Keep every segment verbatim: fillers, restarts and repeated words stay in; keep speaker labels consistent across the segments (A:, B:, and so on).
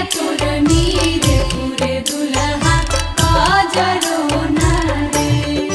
A: तोर नीर पूरे दुल्हा काजरो ना रे।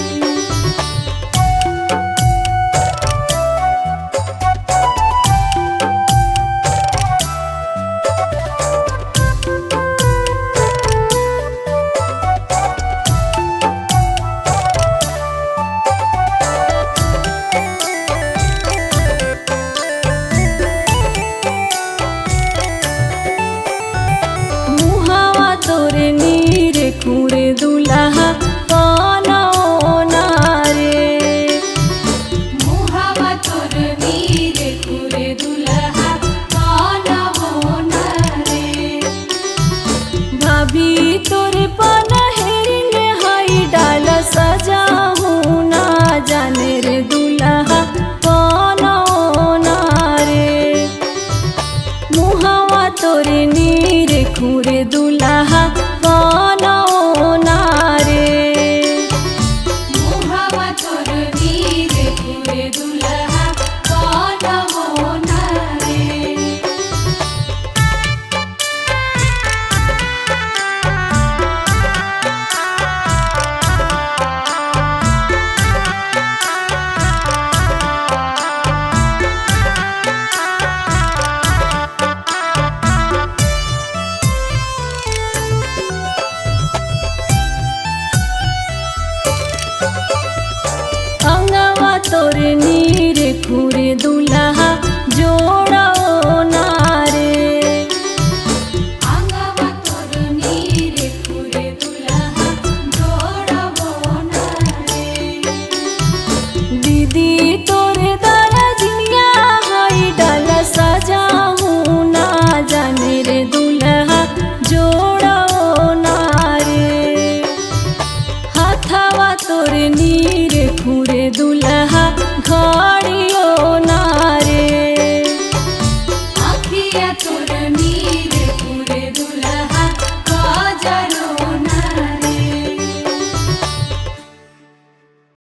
A: तोरे नीर खूरे दुल्हा कानो ना रे। मुहावा तोर नीर खूरे दुल्हा कानो ना रे। भाभी तोरे पनहेरिन हई डाल सजाहू ना जाने रे दुल्हा कानो ना रे। मुहावा तोरे नीर खूरे दुल्हा कानो ना रे। मुहावा तोर नीर खूरे दुल्हा कानो ना रे। अंगवा तोरे नीर खूरे दुल्हा जोड़ो ना रे। अंगवा तोर नीर खूरे दुल्हा जोड़ो ना रे। दीदी तोरे दरजिया हई डाल सजाहू ना जाने रे दुल्हा जोड़ो ना रे। हाथवा तोरे नीर खूरे दुल्हा घर